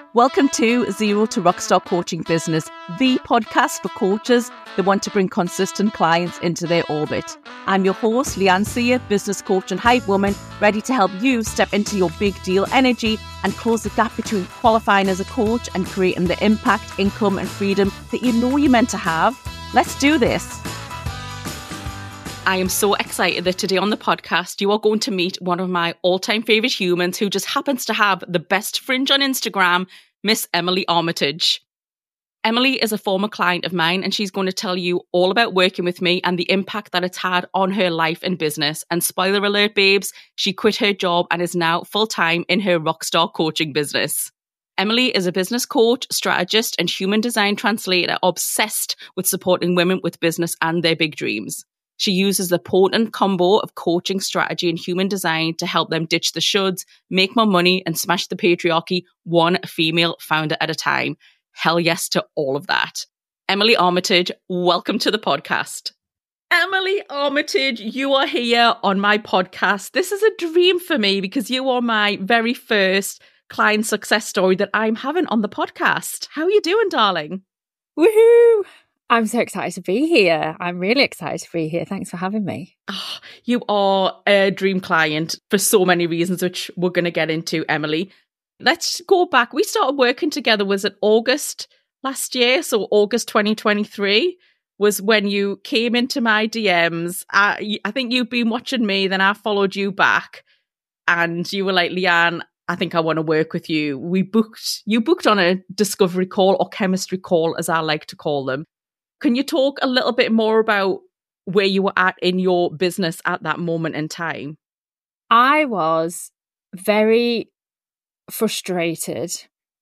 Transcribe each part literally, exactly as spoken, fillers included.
Welcome to Zero to Rockstar Coaching Business, the podcast for coaches that want to bring consistent clients into their orbit. I'm your host, Leanne Sear, business coach and hype woman, ready to help you step into your big deal energy and close the gap between qualifying as a coach and creating the impact, income and freedom that you know you're meant to have. Let's do this. I am so excited that today on the podcast, you are going to meet one of my all-time favourite humans who just happens to have the best fringe on Instagram, Miss Emily Armitage. Emily is a former client of mine and she's going to tell you all about working with me and the impact that it's had on her life and business. And spoiler alert, babes, she quit her job and is now full-time in her Rockstar coaching business. Emily is a business coach, strategist, and human design translator obsessed with supporting women with business and their big dreams. She uses the potent combo of coaching, strategy, and human design to help them ditch the shoulds, make more money, and smash the patriarchy one female founder at a time. Hell yes to all of that. Emily Armitage, welcome to the podcast. Emily Armitage, you are here on my podcast. This is a dream for me because you are my very first client success story that I'm having on the podcast. How are you doing, darling? Woohoo! I'm so excited to be here. I'm really excited to be here. Thanks for having me. Oh, you are a dream client for so many reasons, which we're going to get into, Emily. Let's go back. We started working together, was it August last year? So August twenty twenty-three was when you came into my D Ms. I, I think you've been watching me, then I followed you back and you were like, Leanne, I think I want to work with you. We booked, you booked on a discovery call or chemistry call, as I like to call them. Can you talk a little bit more about where you were at in your business at that moment in time? I was very frustrated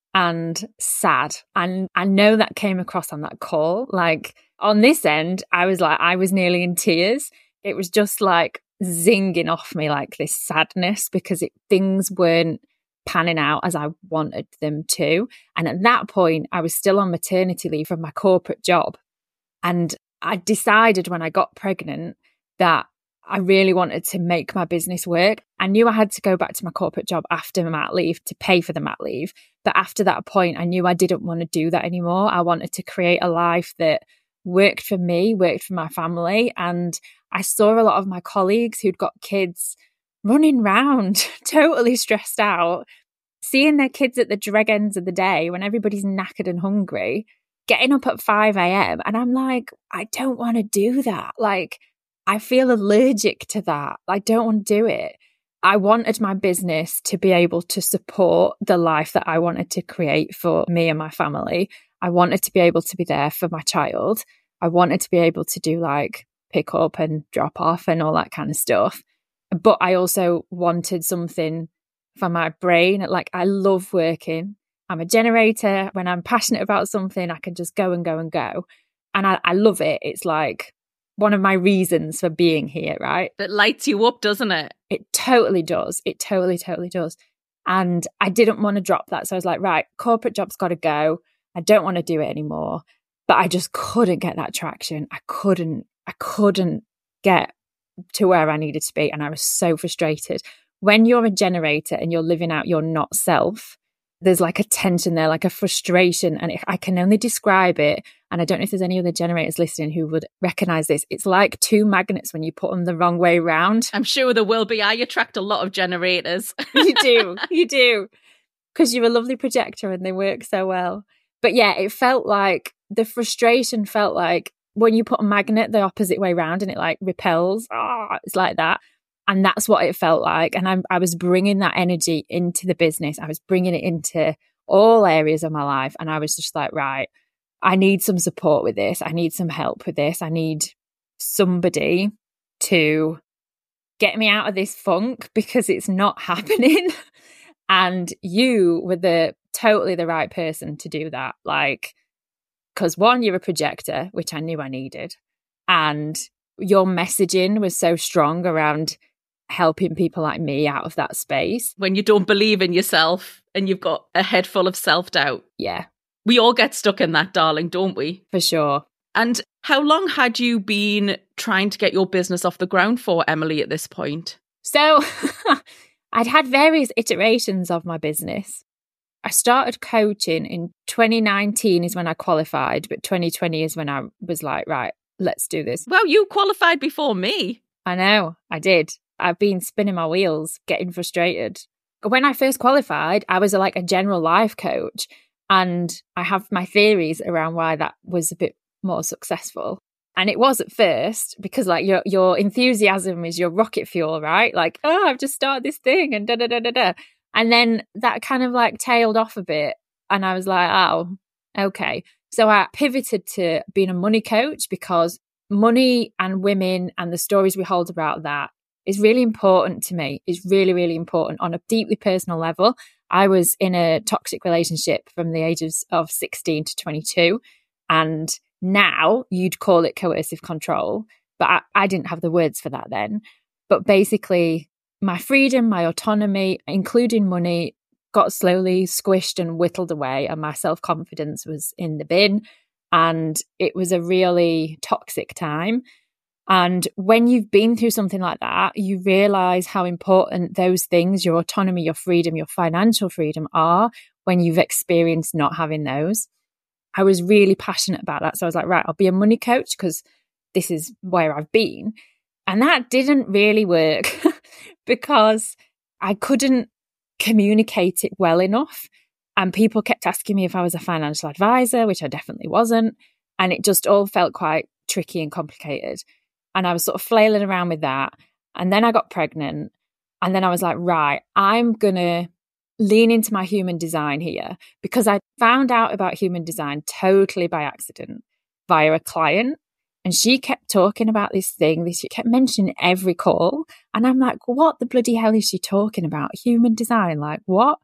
and sad. And I know that came across on that call. Like on this end, I was like, I was nearly in tears. It was just like zinging off me, like this sadness because it, things weren't panning out as I wanted them to. And at that point, I was still on maternity leave from my corporate job. And I decided when I got pregnant that I really wanted to make my business work. I knew I had to go back to my corporate job after my mat leave to pay for the mat leave. But after that point, I knew I didn't want to do that anymore. I wanted to create a life that worked for me, worked for my family. And I saw a lot of my colleagues who'd got kids running around, totally stressed out, seeing their kids at the drag ends of the day when everybody's knackered and hungry, getting up at five a.m. And I'm like, I don't want to do that. Like, I feel allergic to that. I don't want to do it. I wanted my business to be able to support the life that I wanted to create for me and my family. I wanted to be able to be there for my child. I wanted to be able to do like pick up and drop off and all that kind of stuff. But I also wanted something for my brain. Like, I love working. I'm a generator. When I'm passionate about something, I can just go and go and go. And I, I love it. It's like one of my reasons for being here, right? It lights you up, doesn't it? It totally does. It totally, totally does. And I didn't want to drop that. So I was like, right, corporate job's got to go. I don't want to do it anymore. But I just couldn't get that traction. I couldn't, I couldn't get to where I needed to be. And I was so frustrated. When you're a generator and you're living out your not self, there's like a tension there, like a frustration, and it, I can only describe it. And I don't know if there's any other generators listening who would recognize this. It's like two magnets when you put them the wrong way round. I'm sure there will be. I attract a lot of generators. You do, you do, because you're a lovely projector and they work so well. But yeah, it felt like the frustration felt like when you put a magnet the opposite way round and it like repels. Oh, it's like that. And that's what it felt like. And I, I was bringing that energy into the business. I was bringing it into all areas of my life. And I was just like, right, I need some support with this. I need some help with this. I need somebody to get me out of this funk because it's not happening. And you were the totally the right person to do that. Like, because one, you're a projector, which I knew I needed. And your messaging was so strong around helping people like me out of that space. When you don't believe in yourself and you've got a head full of self-doubt. Yeah. We all get stuck in that, darling, don't we? For sure. And how long had you been trying to get your business off the ground for, Emily, at this point? So I'd had various iterations of my business. I started coaching in twenty nineteen is when I qualified, but twenty twenty is when I was like, right, let's do this. Well, you qualified before me. I know, I did. I've been spinning my wheels, getting frustrated. When I first qualified, I was like a general life coach, and I have my theories around why that was a bit more successful. And it was at first because like your your enthusiasm is your rocket fuel, right? Like, oh, I've just started this thing and da da da da da. And then that kind of like tailed off a bit. And I was like, oh, okay. So I pivoted to being a money coach because money and women and the stories we hold about that is really important to me. It's really, really important on a deeply personal level. I was in a toxic relationship from the ages of sixteen to twenty-two. And now you'd call it coercive control. But I, I didn't have the words for that then. But basically, my freedom, my autonomy, including money, got slowly squished and whittled away, and my self-confidence was in the bin. And it was a really toxic time. And when you've been through something like that, you realize how important those things, your autonomy, your freedom, your financial freedom, are when you've experienced not having those. I was really passionate about that. So I was like, right, I'll be a money coach because this is where I've been. And that didn't really work because I couldn't communicate it well enough. And people kept asking me if I was a financial advisor, which I definitely wasn't. And it just all felt quite tricky and complicated. And I was sort of flailing around with that. And then I got pregnant. And then I was like, right, I'm going to lean into my human design here, because I found out about human design totally by accident via a client. And she kept talking about this thing. She kept mentioning every call. And I'm like, what the bloody hell is she talking about? Human design? Like, what?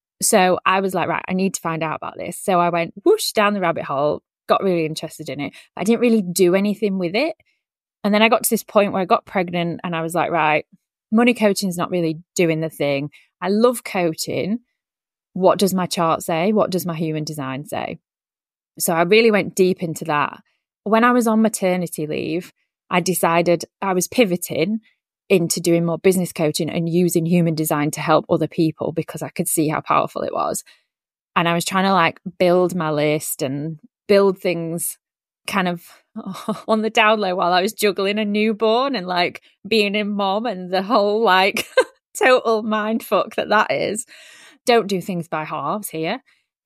So I was like, right, I need to find out about this. So I went whoosh down the rabbit hole, got really interested in it. But I didn't really do anything with it. And then I got to this point where I got pregnant and I was like, right, money coaching is not really doing the thing. I love coaching. What does my chart say? What does my human design say? So I really went deep into that. When I was on maternity leave, I decided I was pivoting into doing more business coaching and using human design to help other people because I could see how powerful it was. And I was trying to like build my list and build things kind of on the down low while I was juggling a newborn and like being a mom and the whole like total mind fuck that that is. Don't do things by halves here.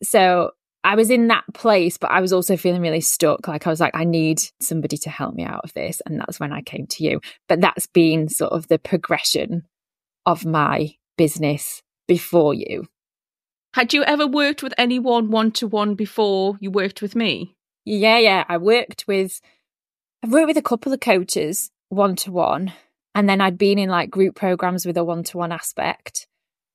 So I was in that place, but I was also feeling really stuck. Like I was like, I need somebody to help me out of this. And that's when I came to you. But that's been sort of the progression of my business before you. Had you ever worked with anyone one-to-one before you worked with me? Yeah, yeah. I worked with, I've worked with a couple of coaches one-to-one. And then I'd been in like group programs with a one-to-one aspect.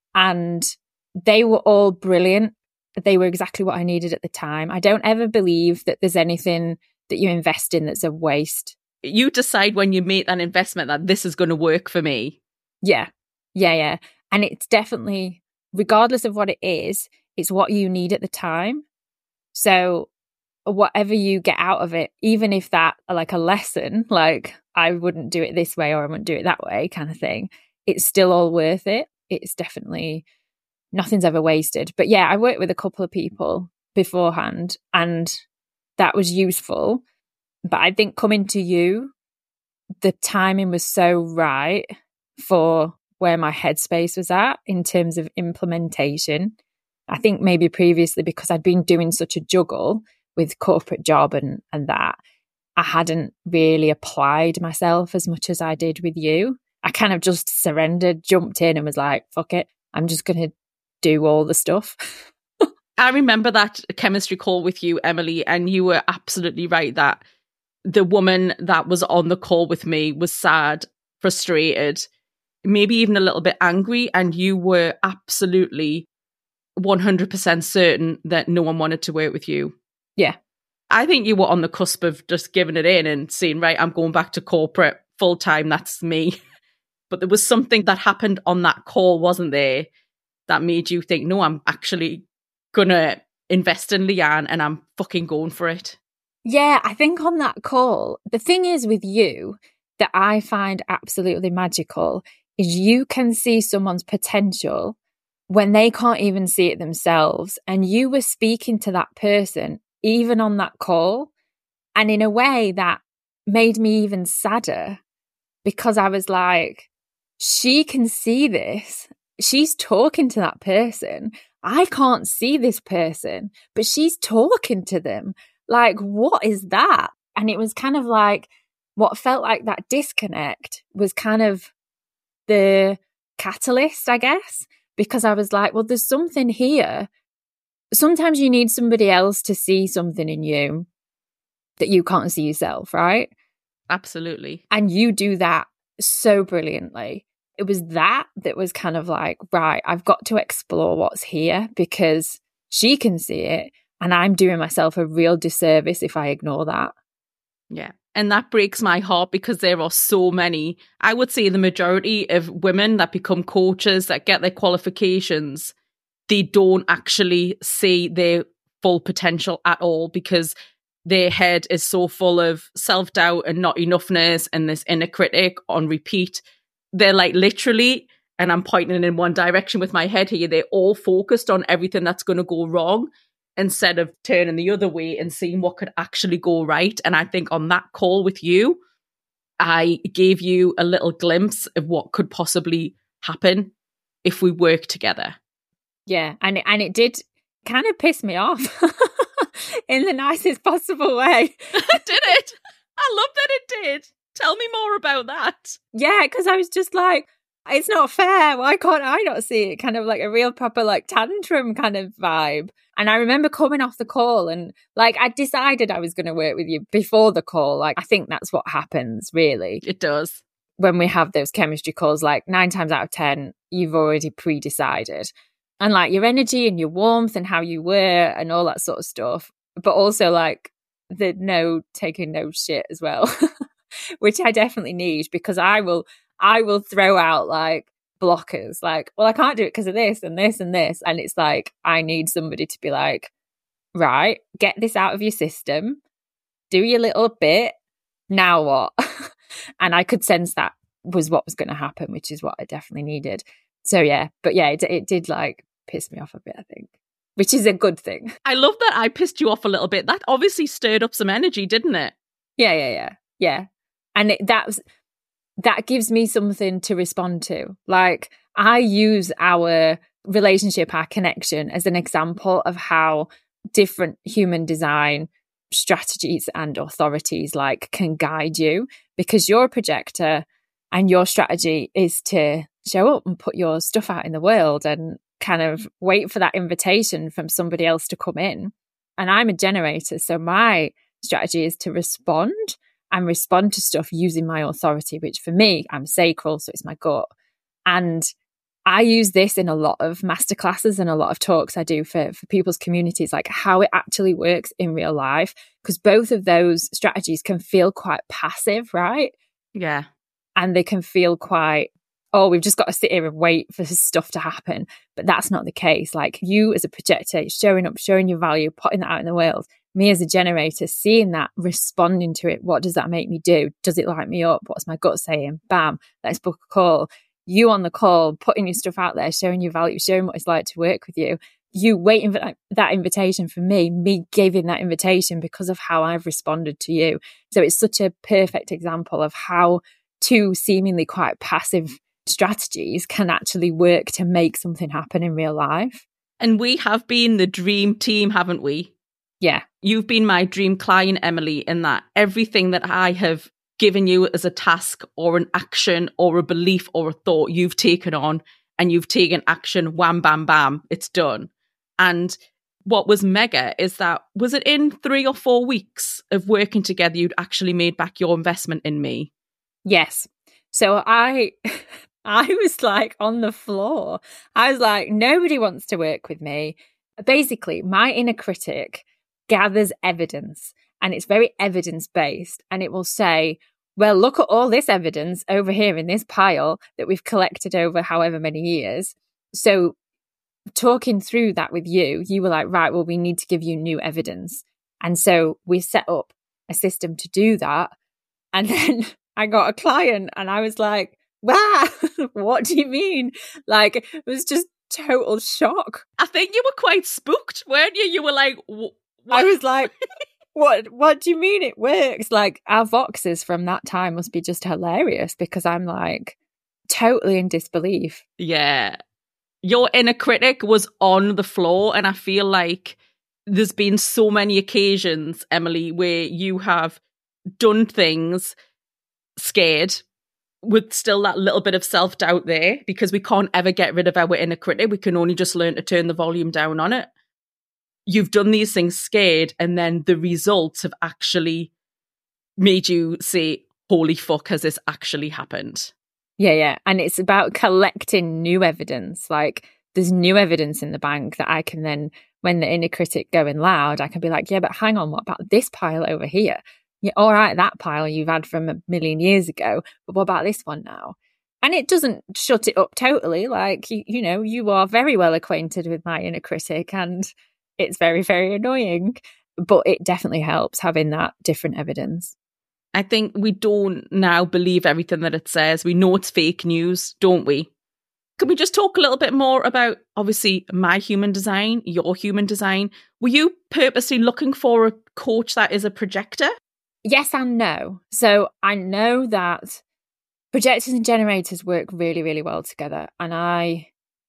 And they were all brilliant. They were exactly what I needed at the time. I don't ever believe that there's anything that you invest in that's a waste. You decide when you make that investment that this is going to work for me. Yeah, yeah, yeah. And it's definitely, regardless of what it is, it's what you need at the time. So whatever you get out of it, even if that like a lesson, like I wouldn't do it this way or I wouldn't do it that way kind of thing, it's still all worth it. It's definitely, nothing's ever wasted. But yeah, I worked with a couple of people beforehand and that was useful. But I think coming to you, the timing was so right for where my headspace was at in terms of implementation. I think maybe previously because I'd been doing such a juggle with corporate job and, and that, I hadn't really applied myself as much as I did with you. I kind of just surrendered, jumped in and was like, fuck it, I'm just going to do all the stuff. I remember that chemistry call with you, Emily, and you were absolutely right that the woman that was on the call with me was sad, frustrated, maybe even a little bit angry, and you were absolutely one hundred percent certain that no one wanted to work with you. Yeah. I think you were on the cusp of just giving it in and saying, right, I'm going back to corporate full time, that's me. But there was something that happened on that call, wasn't there, that made you think, no, I'm actually going to invest in Leanne and I'm fucking going for it. Yeah, I think on that call, the thing is with you that I find absolutely magical is you can see someone's potential when they can't even see it themselves. And you were speaking to that person, even on that call, and in a way that made me even sadder, because I was like, she can see this. She's talking to that person. I can't see this person, but she's talking to them. Like, what is that? And it was kind of like, what felt like that disconnect was kind of the catalyst, I guess, because I was like, well, there's something here. Sometimes you need somebody else to see something in you that you can't see yourself, right? Absolutely. And you do that so brilliantly. It was that that was kind of like, right, I've got to explore what's here because she can see it and I'm doing myself a real disservice if I ignore that. Yeah. And that breaks my heart because there are so many, I would say the majority of women that become coaches, that get their qualifications, they don't actually see their full potential at all because their head is so full of self-doubt and not enoughness and this inner critic on repeat. They're like literally, and I'm pointing in one direction with my head here, they're all focused on everything that's going to go wrong instead of turning the other way and seeing what could actually go right. And I think on that call with you, I gave you a little glimpse of what could possibly happen if we work together. Yeah, and it, and it did kind of piss me off in the nicest possible way. Did it? I love that it did. Tell me more about that. Yeah, because I was just like, it's not fair. Why can't I not see it? Kind of like a real proper like tantrum kind of vibe. And I remember coming off the call and like I decided I was going to work with you before the call. Like I think that's what happens really. It does. When we have those chemistry calls, like nine times out of ten, you've already pre-decided. And like your energy and your warmth and how you were and all that sort of stuff. But also like the no taking no shit as well, which I definitely need because I will I will throw out like blockers, like, well, I can't do it because of this and this and this. And it's like, I need somebody to be like, right, get this out of your system, do your little bit, now what? And I could sense that was what was going to happen, which is what I definitely needed. So yeah, but yeah, it, it did like piss me off a bit, I think, which is a good thing. I love that I pissed you off a little bit. That obviously stirred up some energy, didn't it? Yeah, yeah, yeah, yeah. And it, that was... that gives me something to respond to. Like I use our relationship, our connection as an example of how different human design strategies and authorities like can guide you, because you're a projector and your strategy is to show up and put your stuff out in the world and kind of wait for that invitation from somebody else to come in. And I'm a generator. So my strategy is to respond and respond to stuff using my authority, which for me, I'm sacral, so it's my gut. And I use this in a lot of masterclasses and a lot of talks I do for, for people's communities, like how it actually works in real life, because both of those strategies can feel quite passive, right? Yeah. And they can feel quite, oh, we've just got to sit here and wait for stuff to happen. But that's not the case. Like you as a projector, showing up, showing your value, putting that out in the world. Me as a generator, seeing that, responding to it. What does that make me do? Does it light me up? What's my gut saying? Bam, let's book a call. You on the call, putting your stuff out there, showing your value, showing what it's like to work with you. You waiting for that, that invitation from me, me giving that invitation because of how I've responded to you. So it's such a perfect example of how two seemingly quite passive strategies can actually work to make something happen in real life. And we have been the dream team, haven't we? Yeah. You've been my dream client, Emily, in that everything that I have given you as a task or an action or a belief or a thought, you've taken on and you've taken action, wham, bam, bam, it's done. And what was mega is that, was it in three or four weeks of working together, you'd actually made back your investment in me? Yes. So I... I was like on the floor. I was like, nobody wants to work with me. Basically, my inner critic gathers evidence and it's very evidence-based. And it will say, well, look at all this evidence over here in this pile that we've collected over however many years. So talking through that with you, you were like, right, well, we need to give you new evidence. And so we set up a system to do that. And then I got a client and I was like, wow, what do you mean? Like, it was just total shock. I think you were quite spooked, weren't you? You were like, what? I was like, what What do you mean it works? Like, our Voxers from that time must be just hilarious, because I'm like totally in disbelief. Yeah. Your inner critic was on the floor, and I feel like there's been so many occasions, Emily, where you have done things scared with still that little bit of self-doubt there, because we can't ever get rid of our inner critic. We can only just learn to turn the volume down on it. You've done these things scared, and then the results have actually made you say, holy fuck, has this actually happened? Yeah, yeah. And it's about collecting new evidence. Like, there's new evidence in the bank that I can then, when the inner critic going loud, I can be like, yeah, but hang on, what about this pile over here? Yeah, all right, that pile you've had from a million years ago, but what about this one now? And it doesn't shut it up totally. Like, you, you know, you are very well acquainted with my inner critic, and it's very, very annoying. But it definitely helps having that different evidence. I think we don't now believe everything that it says. We know it's fake news, don't we? Can we just talk a little bit more about, obviously, my human design, your human design? Were you purposely looking for a coach that is a projector? Yes and no. So I know that projectors and generators work really, really well together. And I,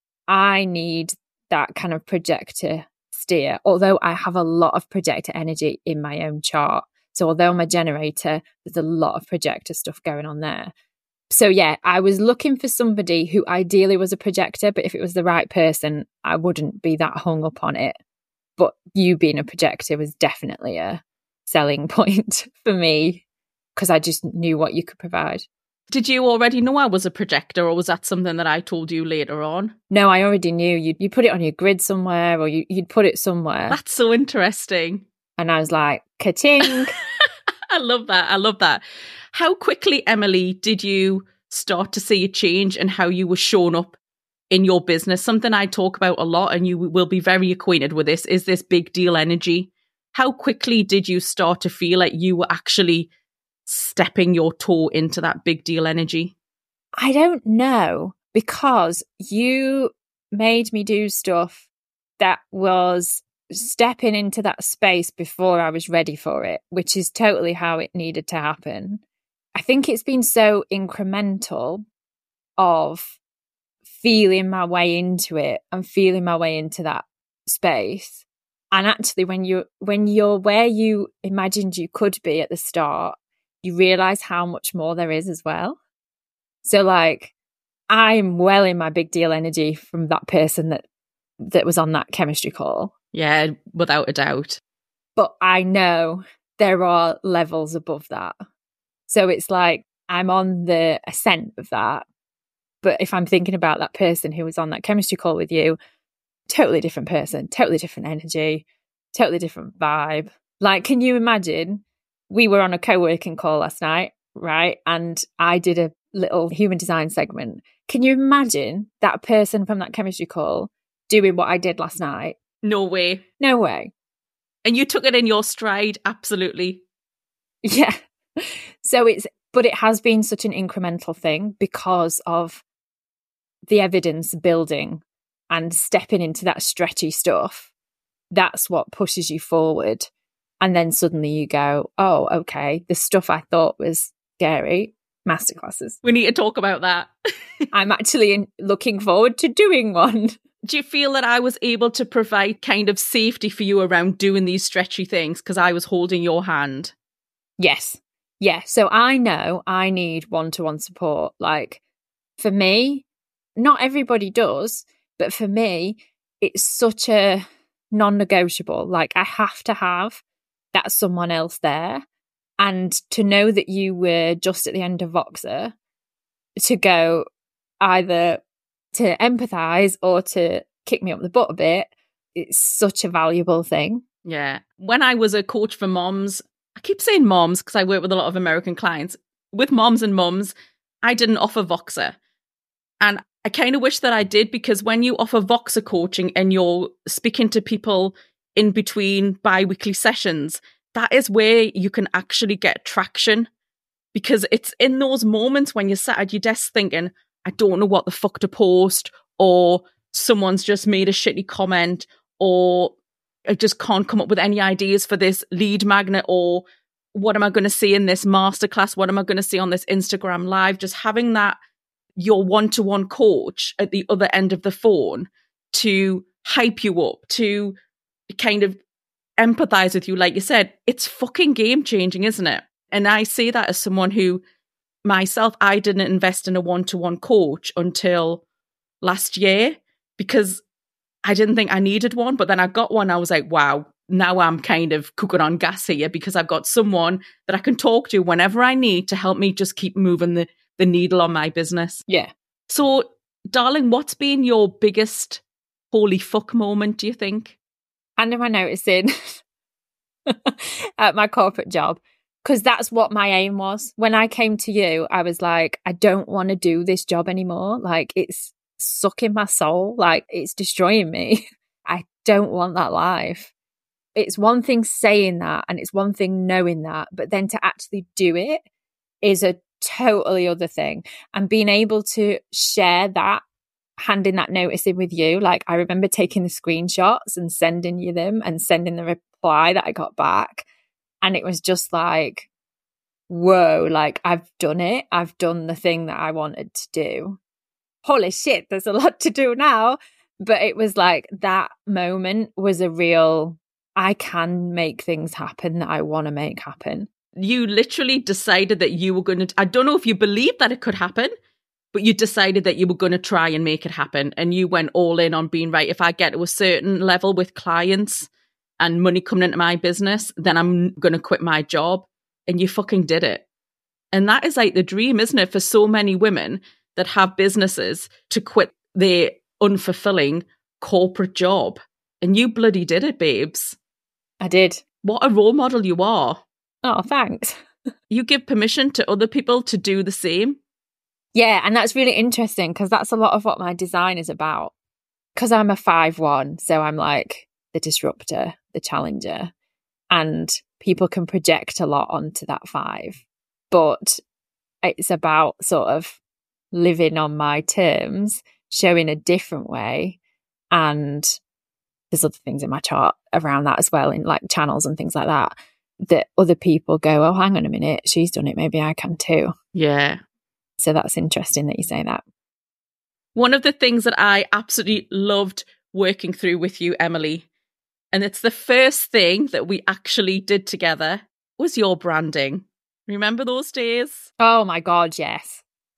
I need that kind of projector steer, although I have a lot of projector energy in my own chart. So although I'm a generator, there's a lot of projector stuff going on there. So yeah, I was looking for somebody who ideally was a projector, but if it was the right person, I wouldn't be that hung up on it. But you being a projector was definitely a selling point for me, because I just knew what you could provide. Did you already know I was a projector, or was that something that I told you later on? No, I already knew. You you put it on your grid somewhere, or you, you'd put it somewhere. That's so interesting. And I was like, ka-ting. I love that. I love that. How quickly, Emily, did you start to see a change in how you were shown up in your business? Something I talk about a lot, and you will be very acquainted with this, is this big deal energy. How quickly did you start to feel like you were actually stepping your toe into that big deal energy? I don't know, because you made me do stuff that was stepping into that space before I was ready for it, which is totally how it needed to happen. I think it's been so incremental of feeling my way into it and feeling my way into that space. And actually, when you when you're where you imagined you could be at the start, you realize how much more there is as well. So like, I'm well in my big deal energy from that person that that was on that chemistry call. Yeah, without a doubt. But I know there are levels above that. So it's like, I'm on the ascent of that. But if I'm thinking about that person who was on that chemistry call with you, totally different person, totally different energy, totally different vibe. Like, can you imagine? We were on a co-working call last night, right? And I did a little human design segment. Can you imagine that person from that chemistry call doing what I did last night? No way. No way. And you took it in your stride, absolutely. Yeah. So it's, but it has been such an incremental thing because of the evidence building and stepping into that stretchy stuff. That's what pushes you forward. And then suddenly you go, oh, okay, the stuff I thought was scary, masterclasses. We need to talk about that. I'm actually in, looking forward to doing one. Do you feel that I was able to provide kind of safety for you around doing these stretchy things because I was holding your hand? Yes. Yeah. So I know I need one-to-one support. Like, for me, not everybody does, but for me, it's such a non-negotiable. Like, I have to have that someone else there. And to know that you were just at the end of Voxer, to go either to empathise or to kick me up the butt a bit, it's such a valuable thing. Yeah. When I was a coach for moms, I keep saying moms because I work with a lot of American clients. With moms and mums, I didn't offer Voxer. And I kind of wish that I did, because when you offer Voxer coaching and you're speaking to people in between bi-weekly sessions, that is where you can actually get traction, because it's in those moments when you're sat at your desk thinking, I don't know what the fuck to post, or someone's just made a shitty comment, or I just can't come up with any ideas for this lead magnet, or what am I going to see in this masterclass? What am I going to see on this Instagram live? Just having that, your one-to-one coach at the other end of the phone to hype you up, to kind of empathize with you. Like you said, it's fucking game changing, isn't it? And I say that as someone who, myself, I didn't invest in a one-to-one coach until last year because I didn't think I needed one. But then I got one. I was like, wow, now I'm kind of cooking on gas here because I've got someone that I can talk to whenever I need to help me just keep moving the, the needle on my business. Yeah. So, darling, what's been your biggest holy fuck moment, do you think? And am I noticing at my corporate job? Because that's what my aim was. When I came to you, I was like, I don't want to do this job anymore. Like, it's sucking my soul. Like, it's destroying me. I don't want that life. It's one thing saying that, and it's one thing knowing that, but then to actually do it is a totally other thing. And being able to share that, handing that notice in with you, like I remember taking the screenshots and sending you them and sending the reply that I got back. And it was just like, whoa, like I've done it. I've done the thing that I wanted to do. Holy shit, there's a lot to do now. But it was like that moment was a real, I can make things happen that I want to make happen. You literally decided that you were going to, I don't know if you believed that it could happen, but you decided that you were going to try and make it happen. And you went all in on being, right, if I get to a certain level with clients and money coming into my business, then I'm going to quit my job. And you fucking did it. And that is like the dream, isn't it, for so many women that have businesses, to quit their unfulfilling corporate job. And you bloody did it, babes. I did. What a role model you are. Oh, thanks. You give permission to other people to do the same. Yeah, and that's really interesting because that's a lot of what my design is about. Because I'm a five one, so I'm like the disruptor, the challenger, and people can project a lot onto that five. But it's about sort of living on my terms, showing a different way. And there's other things in my chart around that as well, in like channels and things like that, that other people go, oh, hang on a minute, she's done it, maybe I can too. Yeah. So that's interesting that you say that. One of the things that I absolutely loved working through with you, Emily, and it's the first thing that we actually did together, was your branding. Remember those days? Oh my God, yes.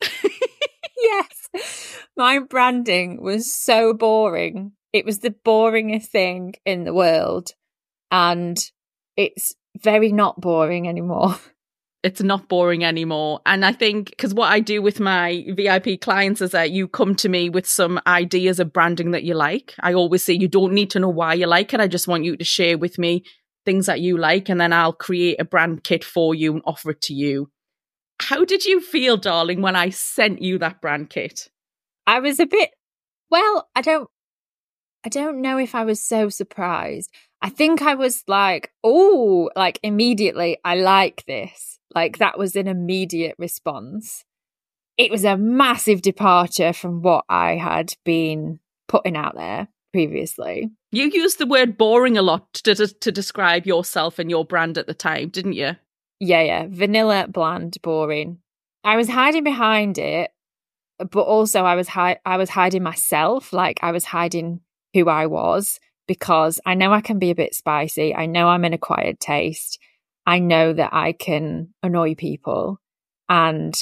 Yes. My branding was so boring. It was the boringest thing in the world. And it's very not boring anymore. It's not boring anymore. And I think, because what I do with my V I P clients is that you come to me with some ideas of branding that you like. I always say you don't need to know why you like it. I just want you to share with me things that you like, and then I'll create a brand kit for you and offer it to you. How did you feel, darling, when I sent you that brand kit? I was a bit, well, I don't, I don't know if I was so surprised. I think I was like, oh, like immediately, I like this. Like that was an immediate response. It was a massive departure from what I had been putting out there previously. You used the word boring a lot to, to, to describe yourself and your brand at the time, didn't you? Yeah, yeah. Vanilla, bland, boring. I was hiding behind it, but also I was hi- I was hiding myself. Like I was hiding who I was, because I know I can be a bit spicy. I know I'm an acquired taste. I know that I can annoy people. And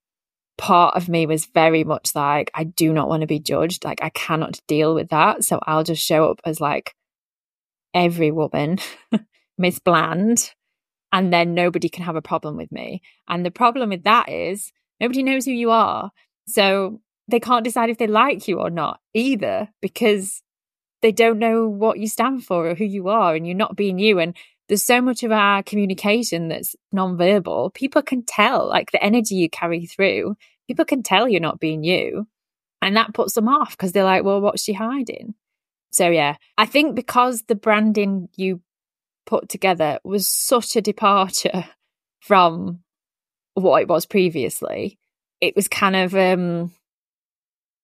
part of me was very much like, I do not want to be judged. Like I cannot deal with that. So I'll just show up as like every woman, Miss Bland, and then nobody can have a problem with me. And the problem with that is nobody knows who you are. So they can't decide if they like you or not either, because they don't know what you stand for or who you are, and you're not being you. And there's so much of our communication that's nonverbal. People can tell, like the energy you carry through, people can tell you're not being you. And that puts them off because they're like, well, what's she hiding? So yeah, I think because the branding you put together was such a departure from what it was previously, it was kind of, um,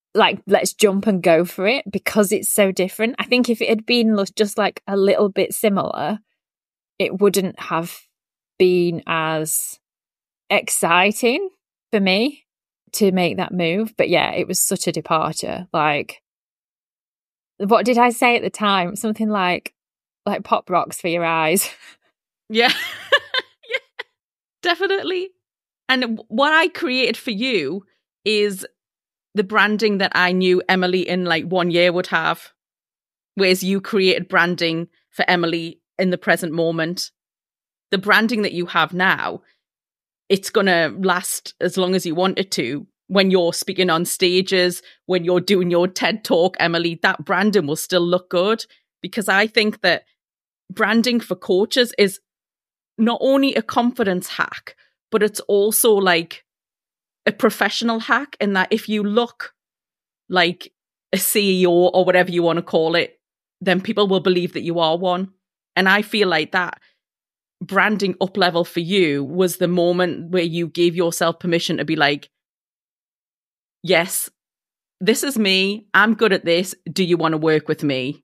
like, let's jump and go for it because it's so different. I think if it had been just like a little bit similar, it wouldn't have been as exciting for me to make that move. But yeah, it was such a departure. Like, what did I say at the time? Something like, like pop rocks for your eyes. Yeah. Yeah, definitely. And what I created for you is the branding that I knew Emily in like one year would have, whereas you created branding for Emily in the present moment. The branding that you have now, it's going to last as long as you want it to. When you're speaking on stages, when you're doing your TED Talk, Emily, that branding will still look good, because I think that branding for coaches is not only a confidence hack, but it's also like a professional hack, in that if you look like a C E O or whatever you want to call it, then people will believe that you are one. And I feel like that branding up level for you was the moment where you gave yourself permission to be like, yes, this is me. I'm good at this. Do you want to work with me?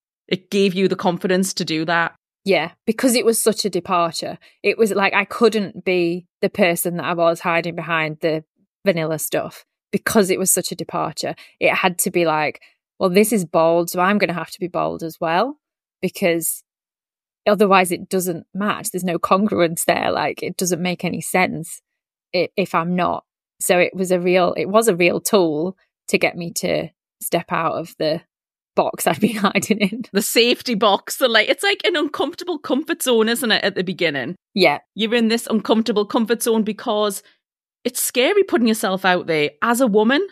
It gave you the confidence to do that. Yeah, because it was such a departure. It was like I couldn't be the person that I was hiding behind the vanilla stuff, because it was such a departure. It had to be like, well, this is bold, so I'm going to have to be bold as well, because otherwise it doesn't match. There's no congruence there. Like, it doesn't make any sense if I'm not. So it was a real, it was a real tool to get me to step out of the box I'd been hiding in. The safety box. The like, it's like an uncomfortable comfort zone, isn't it, at the beginning? Yeah. You're in this uncomfortable comfort zone because it's scary putting yourself out there as a woman,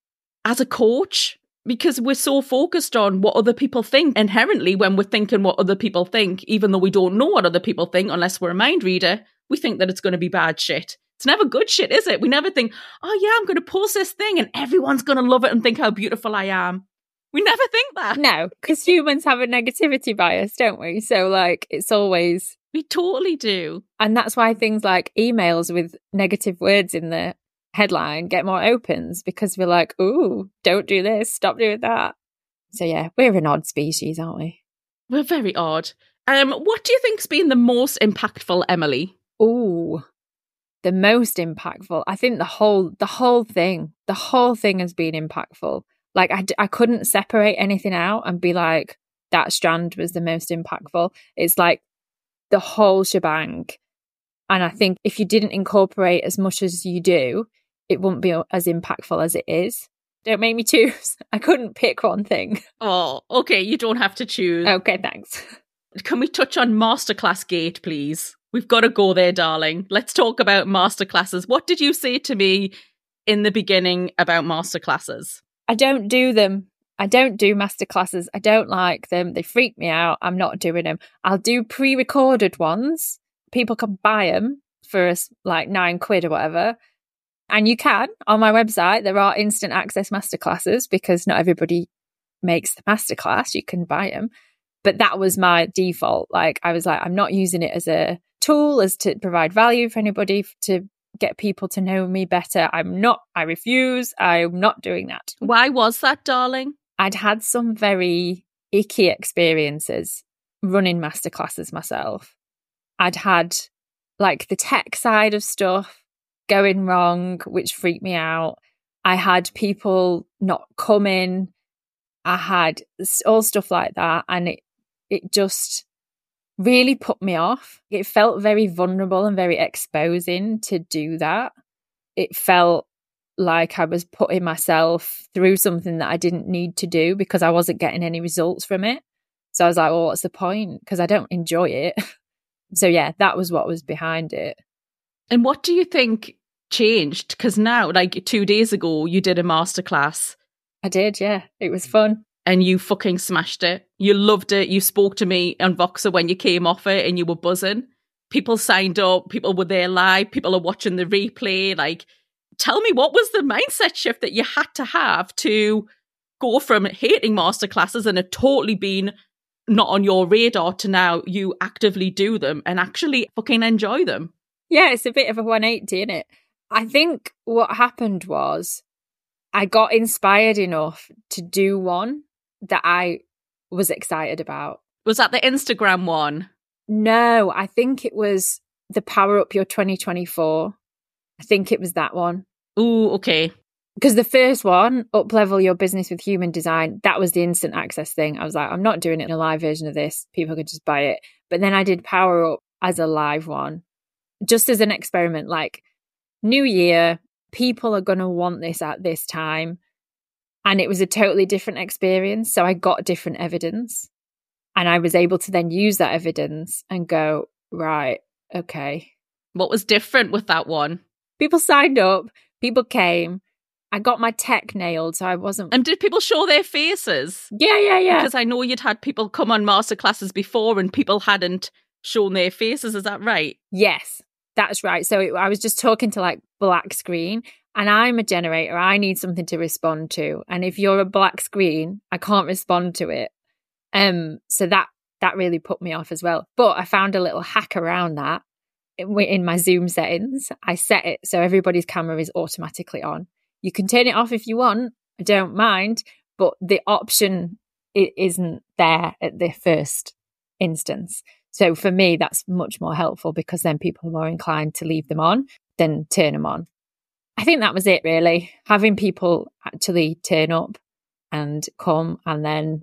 as a coach, because we're so focused on what other people think inherently. When we're thinking what other people think, even though we don't know what other people think, unless we're a mind reader, we think that it's going to be bad shit. It's never good shit, is it? We never think, oh yeah, I'm going to post this thing and everyone's going to love it and think how beautiful I am. We never think that. No, because humans have a negativity bias, don't we? So like, it's always... We totally do. And that's why things like emails with negative words in the headline get more opens, because we're like, ooh, don't do this, stop doing that. So yeah, we're an odd species, aren't we? We're very odd. Um, what do you think's been the most impactful, Emily? Ooh, the most impactful. I think the whole, the whole thing, the whole thing has been impactful. Like I, I couldn't separate anything out and be like, that strand was the most impactful. It's like the whole shebang. And I think if you didn't incorporate as much as you do, it wouldn't be as impactful as it is. Don't make me choose. I couldn't pick one thing. Oh, okay. You don't have to choose. Okay, thanks. Can we touch on Masterclass Gate, please? We've got to go there, darling. Let's talk about masterclasses. What did you say to me in the beginning about masterclasses? I don't do them. I don't do masterclasses. I don't like them. They freak me out. I'm not doing them. I'll do pre-recorded ones. People can buy them for us like nine quid or whatever. And you can, on my website, there are instant access masterclasses, because not everybody makes the masterclass. You can buy them. But that was my default. Like, I was like, I'm not using it as a tool, as to provide value for anybody, to get people to know me better. I'm not, I refuse. I'm not doing that. Why was that, darling? I'd had some very icky experiences running masterclasses myself. I'd had like the tech side of stuff going wrong, which freaked me out. I had people not coming. I had all stuff like that. And it, it just really put me off. It felt very vulnerable and very exposing to do that. It felt like I was putting myself through something that I didn't need to do, because I wasn't getting any results from it. So I was like, well, what's the point? Because I don't enjoy it. So yeah, that was what was behind it. And what do you think changed? Because now, like two days ago, you did a masterclass. I did, yeah. It was fun. And you fucking smashed it. You loved it. You spoke to me on Voxer when you came off it and you were buzzing. People signed up. People were there live. People are watching the replay. Like, tell me, what was the mindset shift that you had to have to go from hating masterclasses and it totally being not on your radar to now you actively do them and actually fucking enjoy them? Yeah, it's a bit of a one eighty, isn't it? I think what happened was I got inspired enough to do one that I was excited about. Was that the Instagram one? No, I think it was the Power Up Your twenty twenty-four. I think it was that one. Ooh, okay. Because the first one, Up Level Your Business with Human Design, that was the instant access thing. I was like, I'm not doing it in a live version of this. People could just buy it. But then I did Power Up as a live one, just as an experiment, like new year, people are going to want this at this time. And it was a totally different experience. So I got different evidence and I was able to then use that evidence and go, right, okay. What was different with that one? People signed up, people came. I got my tech nailed, so I wasn't... And did people show their faces? Yeah, yeah, yeah. Because I know you'd had people come on masterclasses before and people hadn't shown their faces. Is that right? Yes, that's right. So it, I was just talking to like black screen, and I'm a generator. I need something to respond to. And if you're a black screen, I can't respond to it. Um, so that that really put me off as well. But I found a little hack around that in my Zoom settings. I set it so everybody's camera is automatically on. You can turn it off if you want. I don't mind. But the option it isn't there at the first instance. So for me, that's much more helpful because then people are more inclined to leave them on than turn them on. I think that was it, really. Having people actually turn up and come and then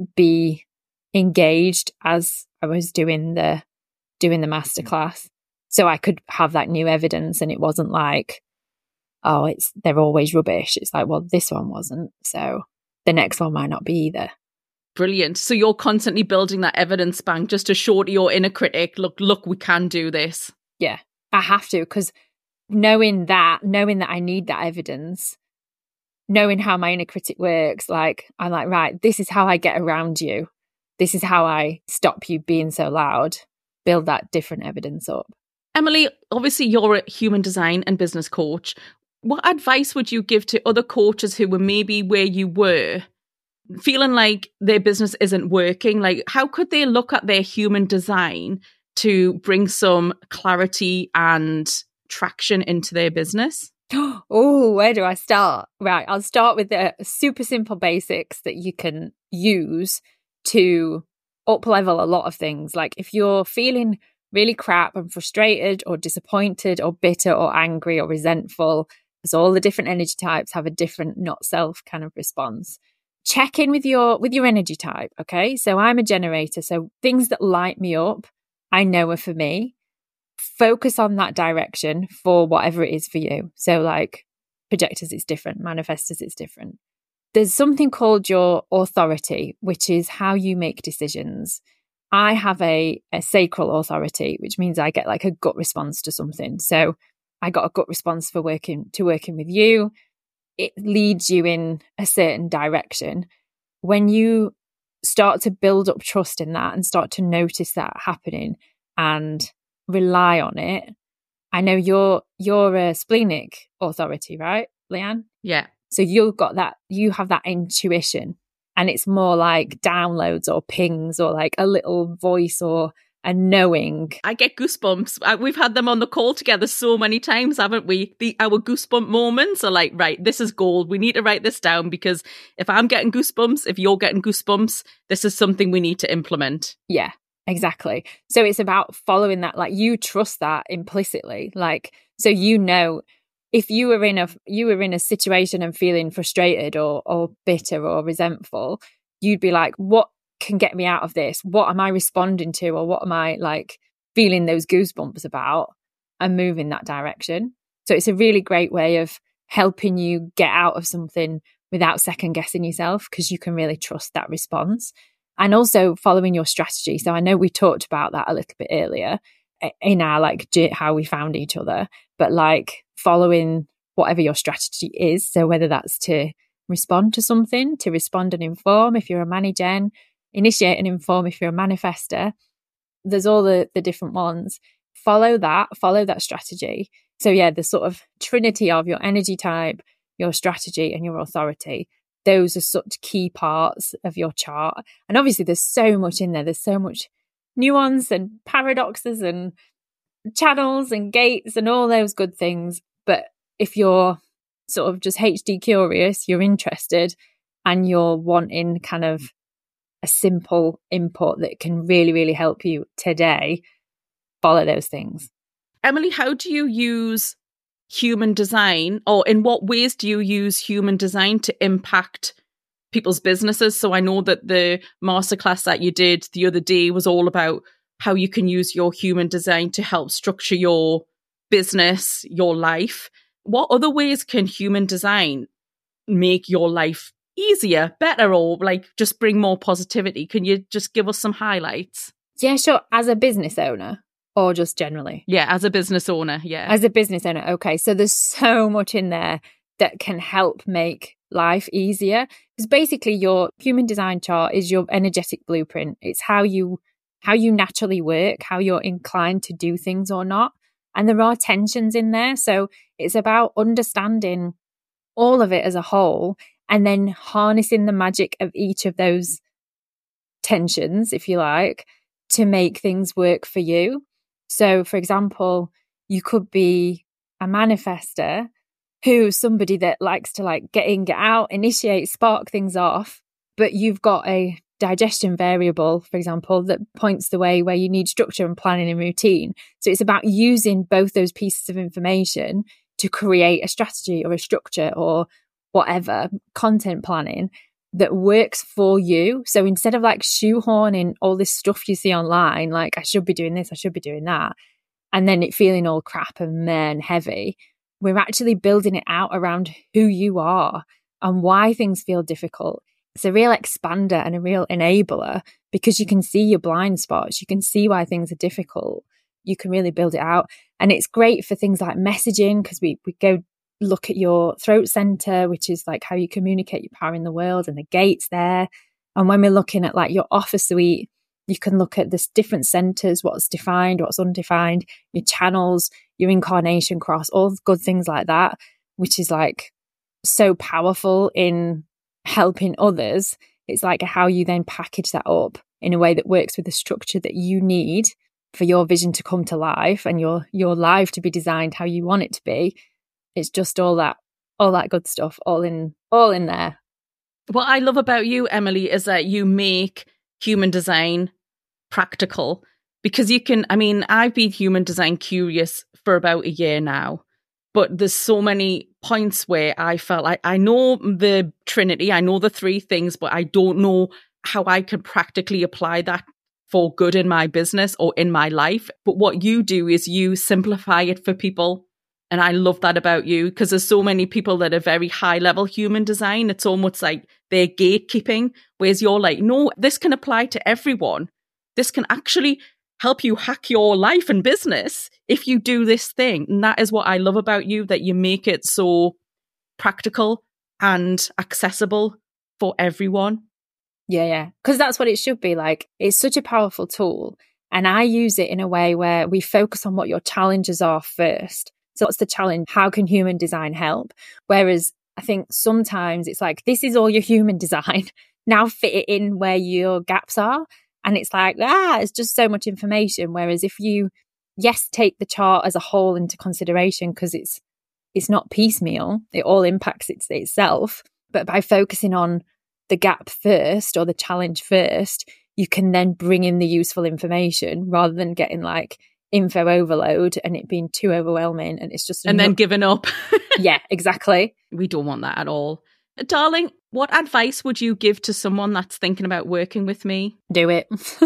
be engaged as I was doing the doing the masterclass. So I could have that new evidence and it wasn't like, oh, it's they're always rubbish. It's like, well, this one wasn't. So the next one might not be either. Brilliant. So you're constantly building that evidence bank just to show to your inner critic, look, look, we can do this. Yeah, I have to, because knowing that, knowing that I need that evidence, knowing how my inner critic works, like, I'm like, right, this is how I get around you. This is how I stop you being so loud. Build that different evidence up. Emily, obviously you're a human design and business coach. What advice would you give to other coaches who were maybe where you were, feeling like their business isn't working? Like, how could they look at their human design to bring some clarity and traction into their business? Oh, where do I start? Right, I'll start with the super simple basics that you can use to up level a lot of things. Like if you're feeling really crap and frustrated or disappointed or bitter or angry or resentful, because all the different energy types have a different not self kind of response. Check in with your with your energy type, okay? So I'm a generator, so things that light me up, I know are for me. Focus on that direction for whatever it is for you. So like projectors, it's different. Manifestors, it's different. There's something called your authority, which is how you make decisions. I have a, a sacral authority, which means I get like a gut response to something. So I got a gut response for working to working with you. It leads you in a certain direction. When you start to build up trust in that and start to notice that happening and rely on it, I know you're you're a splenic authority, right, Leanne? Yeah. So you've got that, you have that intuition, and it's more like downloads or pings or like a little voice or a knowing. I get goosebumps. We've had them on the call together so many times, haven't we? The our goosebump moments are like, right, this is gold. We need to write this down because if I'm getting goosebumps, if you're getting goosebumps, this is something we need to implement. Yeah, exactly. So it's about following that. Like you trust that implicitly. Like, so you know, if you were in a you were in a situation and feeling frustrated or or bitter or resentful, you'd be like, what can get me out of this? What am I responding to, or what am I like feeling those goosebumps about, and move in that direction? So it's a really great way of helping you get out of something without second guessing yourself, because you can really trust that response. And also following your strategy. So I know we talked about that a little bit earlier in our like how we found each other, but like following whatever your strategy is. So whether that's to respond to something, to respond and inform if you're a mani-gen, initiate and inform if you're a manifestor. There's all the, the different ones. Follow that, follow that strategy. So yeah, the sort of trinity of your energy type, your strategy and your authority, those are such key parts of your chart. And obviously there's so much in there. There's so much nuance and paradoxes and channels and gates and all those good things. But if you're sort of just H D curious, you're interested, and you're wanting kind of a simple input that can really, really help you today, follow those things. Emily, how do you use human design, or in what ways do you use human design to impact people's businesses? So I know that the masterclass that you did the other day was all about how you can use your human design to help structure your business, your life. What other ways can human design make your life easier, better, or like just bring more positivity? Can you just give us some highlights? Yeah, sure. As a business owner or just generally? Yeah, as a business owner. Yeah. As a business owner. Okay. So there's so much in there that can help make life easier. Because basically your human design chart is your energetic blueprint. It's how you how you naturally work, how you're inclined to do things or not. And there are tensions in there. So it's about understanding all of it as a whole and then harnessing the magic of each of those tensions, if you like, to make things work for you. So, for example, you could be a manifester who's somebody that likes to like get in, get out, initiate, spark things off, but you've got a digestion variable, for example, that points the way where you need structure and planning and routine. So it's about using both those pieces of information to create a strategy or a structure or whatever, content planning that works for you. So instead of like shoehorning all this stuff you see online, like I should be doing this, I should be doing that, and then it feeling all crap and meh and heavy, we're actually building it out around who you are and why things feel difficult. It's a real expander and a real enabler because you can see your blind spots. You can see why things are difficult. You can really build it out. And it's great for things like messaging because we, we go look at your throat center, which is like how you communicate your power in the world, and the gates there. And when we're looking at like your offer suite, you can look at this different centers, what's defined, what's undefined, your channels, your incarnation cross, all good things like that, which is like so powerful in helping others. It's like how you then package that up in a way that works with the structure that you need for your vision to come to life and your your life to be designed how you want it to be. It's just all that all that good stuff all in all in there. What I love about you, Emily, is that you make human design practical, because you can, I mean, I've been human design curious for about a year now, but there's so many points where I felt like I know the Trinity, I know the three things, but I don't know how I can practically apply that for good in my business or in my life. But what you do is you simplify it for people. And I love that about you, because there's so many people that are very high level human design. It's almost like they're gatekeeping, whereas you're like, no, this can apply to everyone. This can actually help you hack your life and business if you do this thing. And that is what I love about you, that you make it so practical and accessible for everyone. Yeah, yeah. Because that's what it should be like. It's such a powerful tool. And I use it in a way where we focus on what your challenges are first. So what's the challenge? How can human design help? Whereas I think sometimes it's like, this is all your human design. Now fit it in where your gaps are. And it's like, ah, it's just so much information. Whereas if you, yes, take the chart as a whole into consideration, because it's it's not piecemeal, it all impacts it, itself. But by focusing on the gap first or the challenge first, you can then bring in the useful information rather than getting like info overload and it being too overwhelming. And it's just and then giving up. Yeah, exactly. We don't want that at all. Darling, what advice would you give to someone that's thinking about working with me? Do it.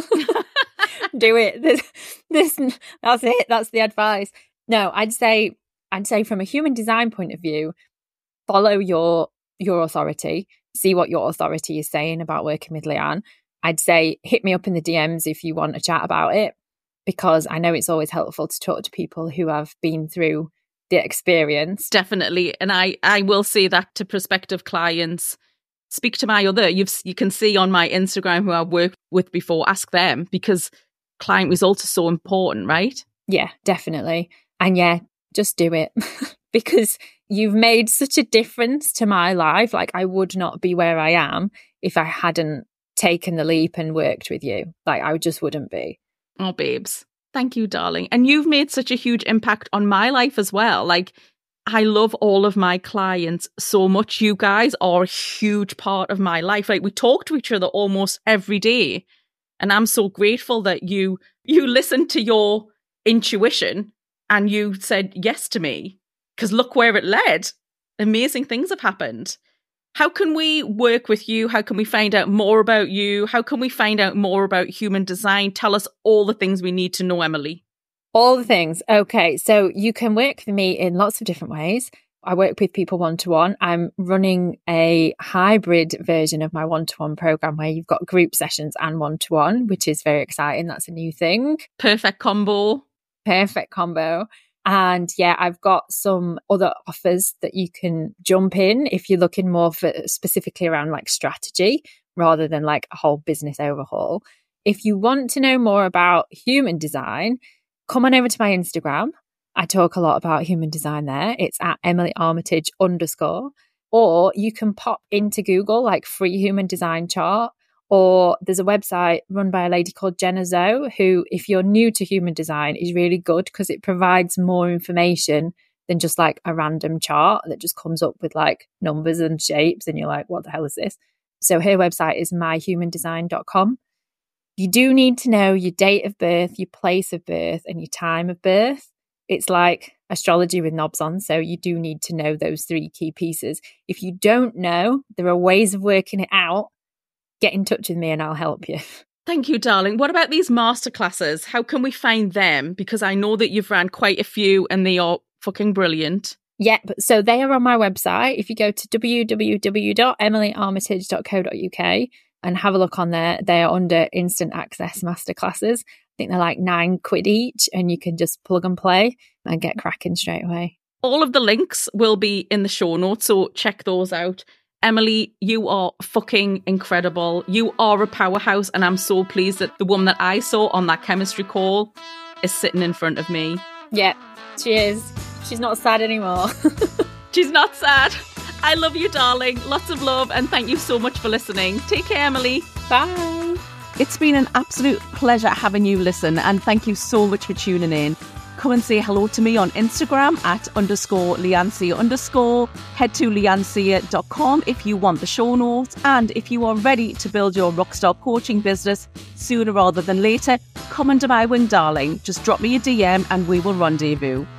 Do it. This, this, that's it. That's the advice. No, I'd say, I'd say from a human design point of view, follow your your authority. See what your authority is saying about working with Leanne. I'd say hit me up in the D Ms if you want to chat about it, because I know it's always helpful to talk to people who have been through the experience. Definitely. And I, I will say that to prospective clients. Speak to my other, you've, you can see on my Instagram who I've worked with before, ask them, because client results are so important, right? Yeah, definitely. And yeah, just do it because you've made such a difference to my life. Like I would not be where I am if I hadn't taken the leap and worked with you. Like I just wouldn't be. Oh, babes. Thank you, darling. And you've made such a huge impact on my life as well. Like, I love all of my clients so much. You guys are a huge part of my life. Like, we talk to each other almost every day. And I'm so grateful that you you listened to your intuition and you said yes to me, because look where it led. Amazing things have happened. How can we work with you? How can we find out more about you? How can we find out more about human design? Tell us all the things we need to know, Emily. All the things. Okay, so you can work with me in lots of different ways. I work with people one-to-one. I'm running a hybrid version of my one-to-one program where you've got group sessions and one-to-one, which is very exciting. That's a new thing. Perfect combo. Perfect combo. And yeah, I've got some other offers that you can jump in if you're looking more for specifically around like strategy rather than like a whole business overhaul. If you want to know more about human design, come on over to my Instagram. I talk a lot about human design there. It's at Emily Armitage underscore. Or you can pop into Google like free human design chart. Or there's a website run by a lady called Jenna Zoe, who, if you're new to human design, is really good because it provides more information than just like a random chart that just comes up with like numbers and shapes. And you're like, what the hell is this? So her website is my human design dot com. You do need to know your date of birth, your place of birth, and your time of birth. It's like astrology with knobs on. So you do need to know those three key pieces. If you don't know, there are ways of working it out. Get in touch with me and I'll help you. Thank you, darling. What about these masterclasses? How can we find them? Because I know that you've ran quite a few and they are fucking brilliant. Yeah, so they are on my website. If you go to w w w dot emily armitage dot co dot u k and have a look on there, they are under instant access masterclasses. I think they're like nine quid each and you can just plug and play and get cracking straight away. All of the links will be in the show notes, so check those out. Emily, you are fucking incredible. You are a powerhouse, and I'm so pleased that the woman that I saw on that chemistry call is sitting in front of me. Yeah, she is. She's not sad anymore. She's not sad. I love you, darling. Lots of love, and thank you so much for listening. Take care, Emily. Bye. It's been an absolute pleasure having you listen, and thank you so much for tuning in. Come and say hello to me on Instagram at underscore Leancia underscore. Head to leancia dot com if you want the show notes. And if you are ready to build your Rockstar coaching business sooner rather than later, come under my wing, darling. Just drop me a D M and we will rendezvous.